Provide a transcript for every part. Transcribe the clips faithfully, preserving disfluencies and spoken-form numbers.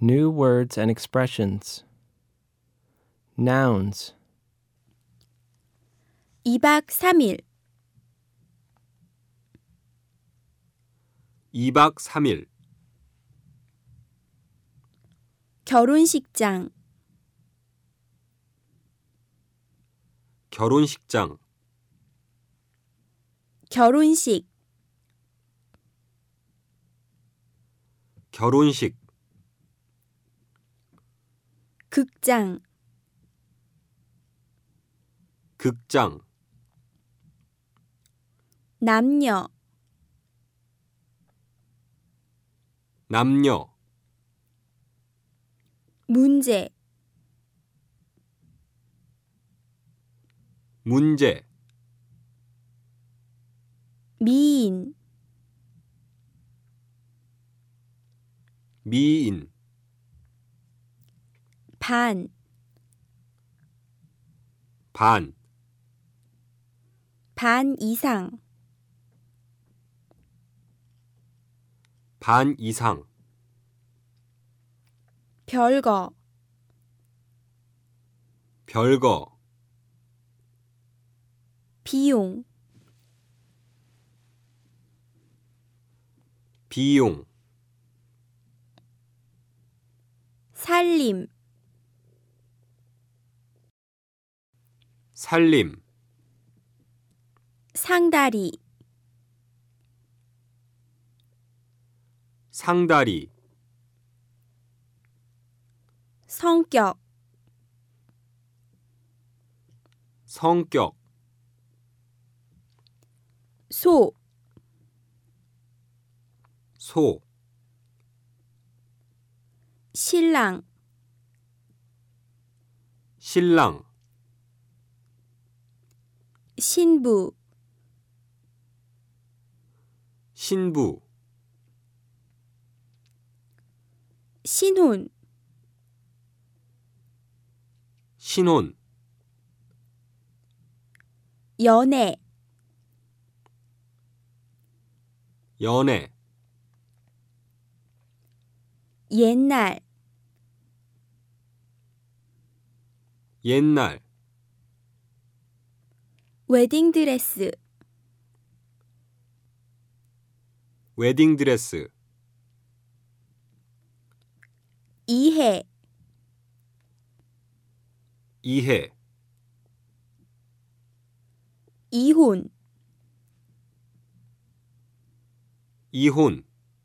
New words and expressions. Nouns. 이박 삼일 이박 삼일 결혼식장 결혼식장 결혼식 결혼식 극장 극장 남녀 남녀 문제 문제 미인 미인 반 반 반 이상 반 이상 별거 별거 비용 비용 살림 살림 상다리 상다리 성격 성격 소 소 신랑 신랑 신부 신부 신혼 신혼 연애 연애 옛날 옛날 웨딩드레스 웨딩드레스 이해 이해 이혼 이혼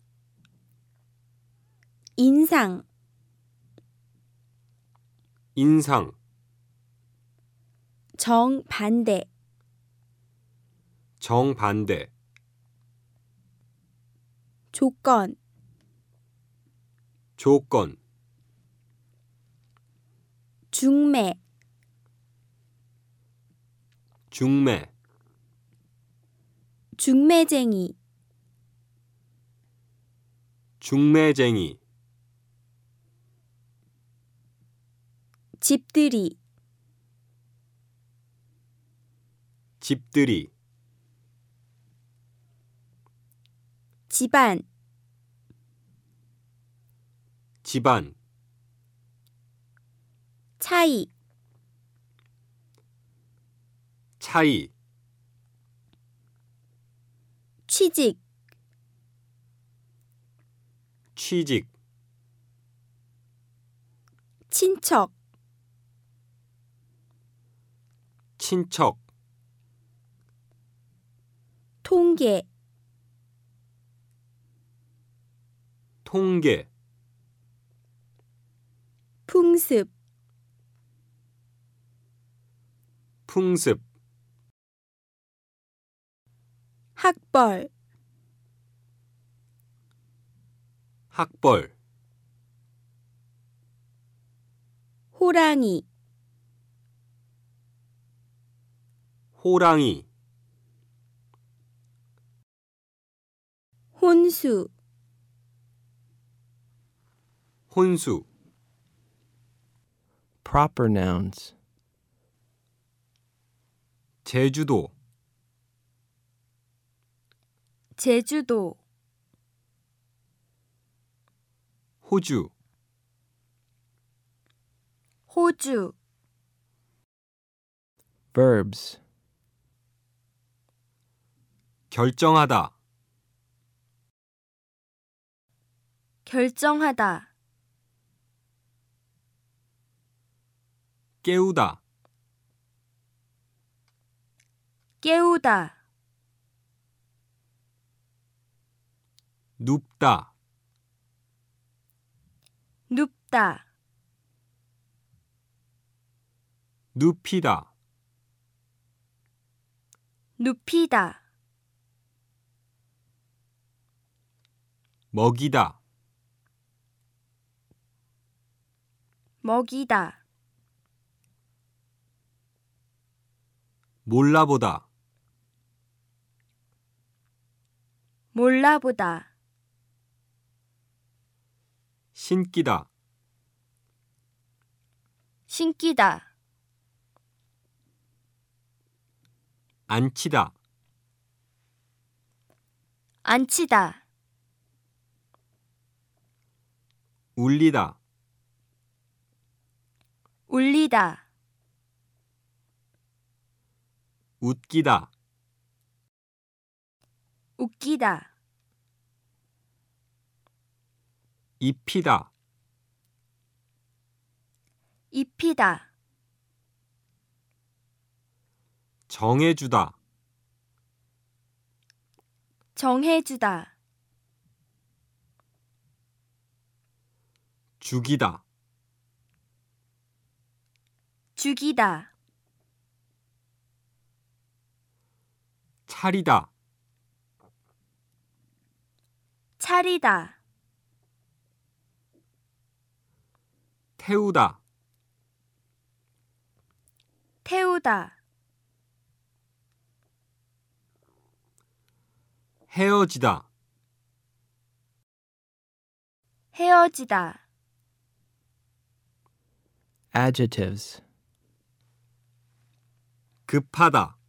인상 인상 정반대 정반대 조건 조건 중매 중매 중매쟁이 중매쟁이 집들이 집들이 집안 집안 차이 차이 취직 취직 친척 친척 통계 통계 풍습 풍습 학벌 학벌 호랑이 호랑이 혼수 혼수 Proper nouns. 제주도 제주도 호주 호주, Verbs. 결정하다, 결정하다, 깨우다, 깨우다, 눕다, 눕다, 눕히다, 눕히다, 먹이다, 먹이다, 몰라보다, 몰라보다, 신기다, 신기다, 앉히다, 앉히다, 울리다, 울리다, 웃기다, 웃기다, 입히다, 입히다, 정해주다, 정해주다, 죽이다, 죽이다, 차리다, 차리다, 태우다, 태우다, 헤어지다, 헤어지다, Adjectives. 급하다,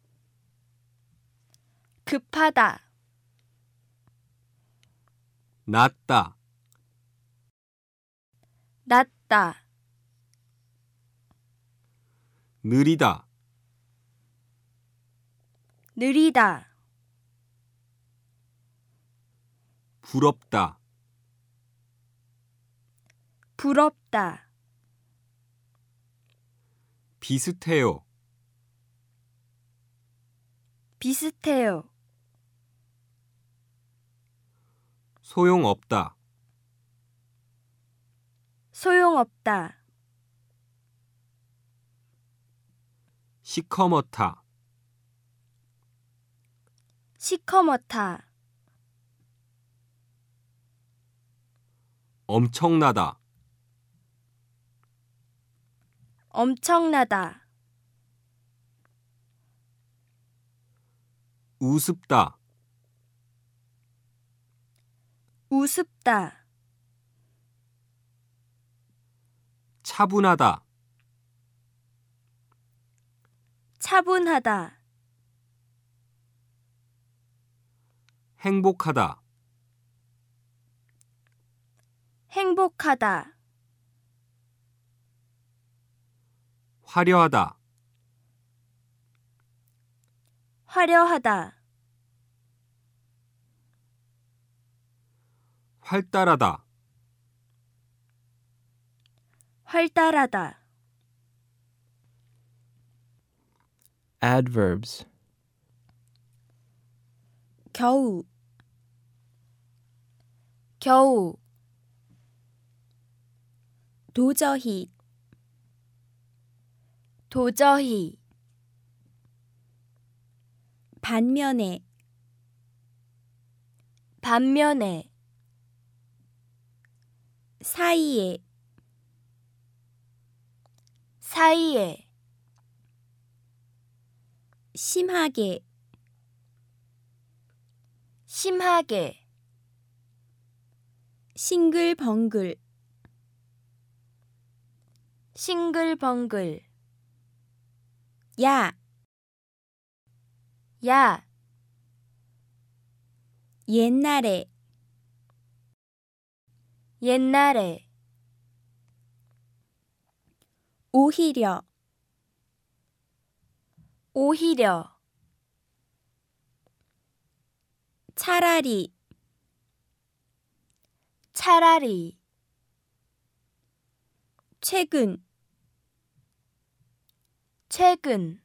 급하다, 낮다, 낮다, 느리다, 느리다, 부럽다, 부럽다, 비슷해요, 비슷해요, 소용없다, 소용없다, 시커멓다, 시커멓다, 엄청나다, 엄청나다, 우습다, 우습다, 차분하다, 차분하다, 행복하다, 행복하다, 화려하다, 화려하다, 활달하다, 활달하다, Adverbs. 겨우, 겨우, 도저히, 도저히, 반면에, 반면에, 사이에, 사이에, 심하게, 심하게, 싱글벙글, 싱글벙글, 야, 야, 옛날에, 옛날에, 오히려 오히려 차라리 차라리 최근 최근